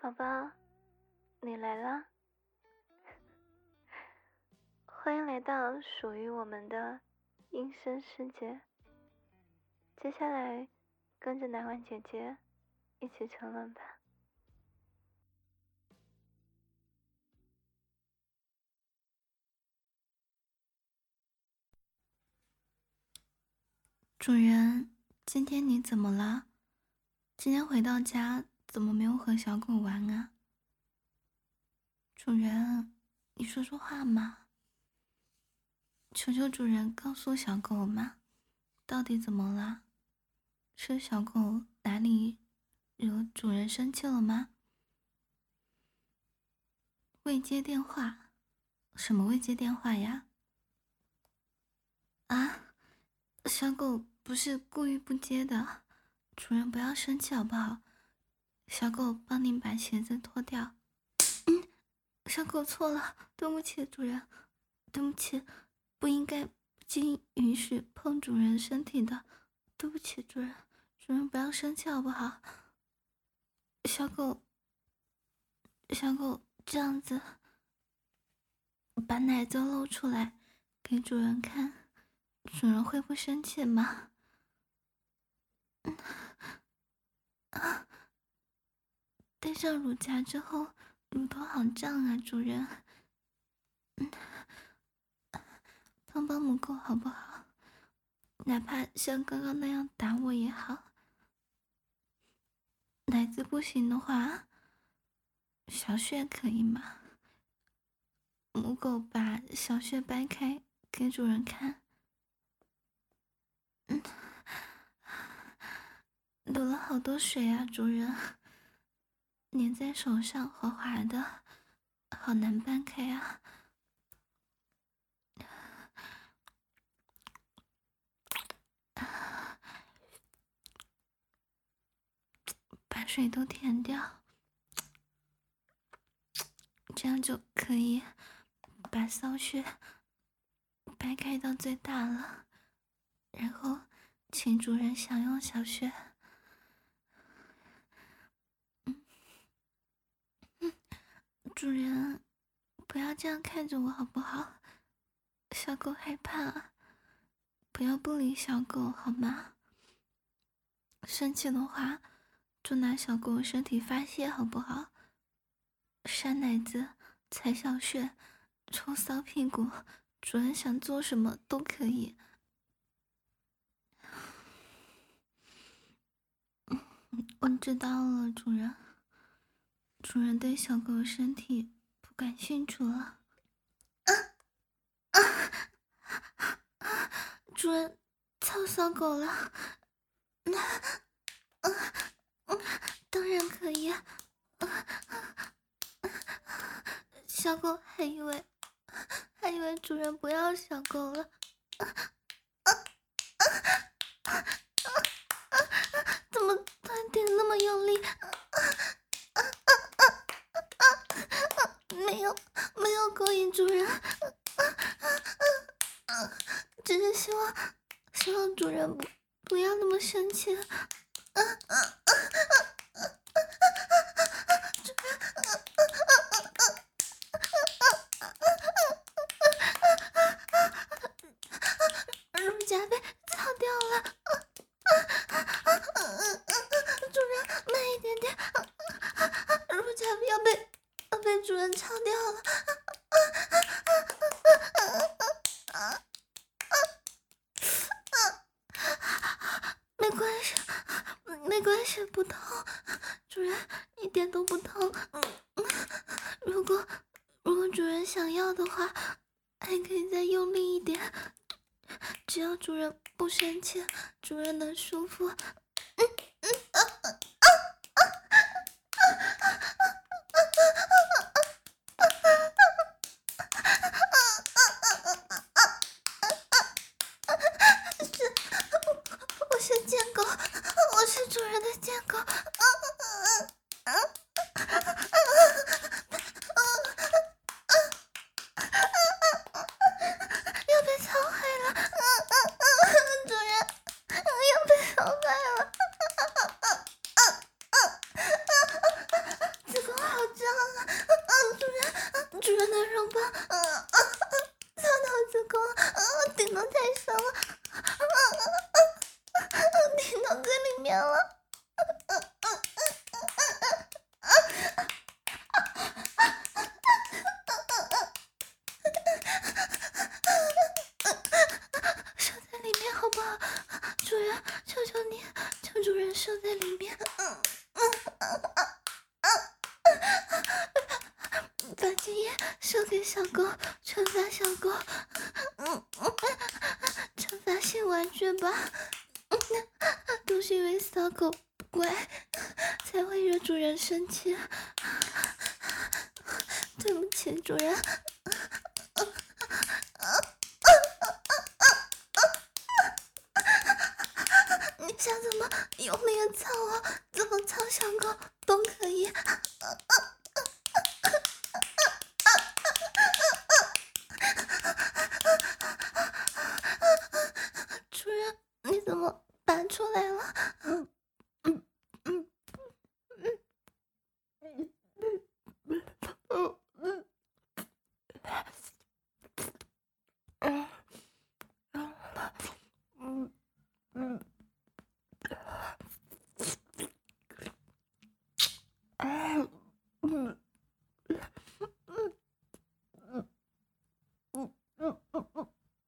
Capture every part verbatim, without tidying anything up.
宝宝，你来啦！欢迎来到属于我们的音声世界。接下来，跟着奶婉姐姐一起沉沦吧。 主人，今天你怎么了？今天回到家怎么没有和小狗玩啊？主人，你说说话嘛！求求主人告诉小狗嘛，到底怎么了？是小狗哪里惹主人生气了吗？未接电话？什么未接电话呀？啊，小狗不是故意不接的，主人不要生气好不好？小狗帮您把鞋子脱掉。嗯，小狗错了，对不起主人，对不起，不应该不经允许碰主人身体的，对不起主人，主人不要生气好不好？小狗，小狗这样子，把奶子露出来给主人看，主人会不生气吗？嗯啊，戴上乳夹之后，乳头好胀啊，主人。嗯，帮帮母狗好不好？哪怕像刚刚那样打我也好。奶子不行的话，小穴可以吗？母狗把小穴掰开给主人看。嗯，流了好多水啊，主人，粘在手上滑滑的，好难掰开啊。把水都舔掉，这样就可以把骚穴掰开到最大了，然后请主人享用小穴。嗯嗯，主人不要这样看着我好不好？小狗害怕，不要不理小狗好吗？生气的话就拿小狗身体发泄好不好？扇奶子，踩小穴，抽骚屁股，主人想做什么都可以。我知道了，主人。主人对小狗身体不感兴趣了。啊啊啊！主人操骚狗了。那、嗯嗯，当然可以。啊啊啊！小狗还以为还以为主人不要小狗了。啊啊啊啊啊！怎么突然点那么用力？啊啊啊啊啊啊！没有没有勾引主人。啊啊啊啊！只是希望希望主人不不要那么生气。啊啊啊啊啊！主人，啊啊啊啊！乳夹被擦掉了。主人慢一点点，乳夹要被要被主人擦掉了。没关系，没关系，不痛，主人一点都不痛。如果如果主人想要的话，还可以再用力一点，只要主人不生气，主人能舒服。嗯嗯啊啊啊啊啊啊！是，我是贱狗，我是主人的贱狗。啊啊啊啊！要被操坏了！啊啊啊！主人，要被操坏了！啊啊啊！ 把精液射给小狗，惩罚小狗，嗯嗯，惩罚性玩具吧。嗯，都是因为骚狗不乖，才会惹主人生气。对不起，主人。你想怎么用力的操我，怎么操小狗都可以。主人，你怎么拔出来了？嗯嗯嗯嗯嗯嗯嗯嗯嗯嗯嗯嗯嗯嗯嗯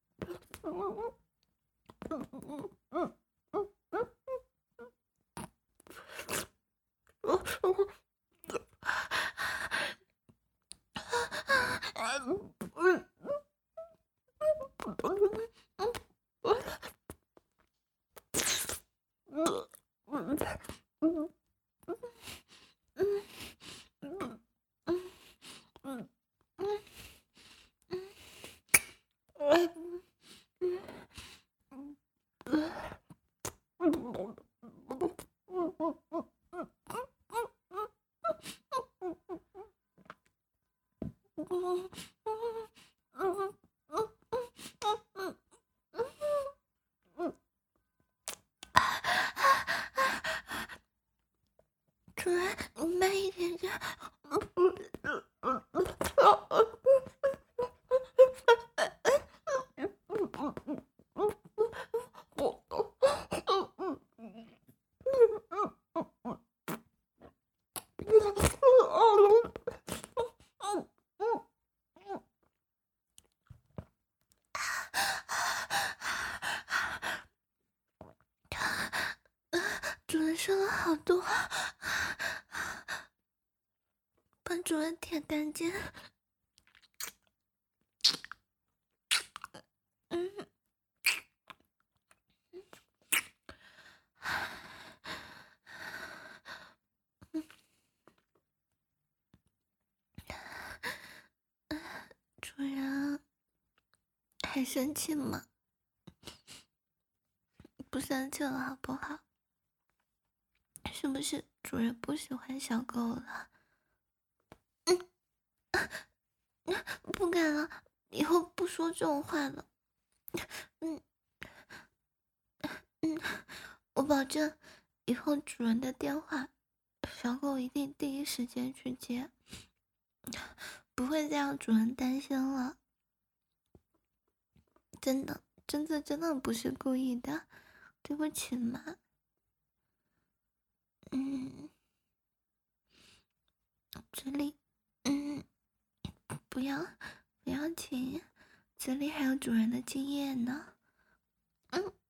主人，你慢一点点。主人说了好多，帮主人舔干净。嗯，主人还生气吗？不生气了好不好？是不是主人不喜欢小狗了？嗯，不敢了，以后不说这种话了。嗯嗯，我保证，以后主人的电话，小狗一定第一时间去接，不会再让主人担心了。真的，真的，真的不是故意的，对不起嘛。嗯，这里，嗯，不要，不要停，这里还有主人的精液呢。嗯。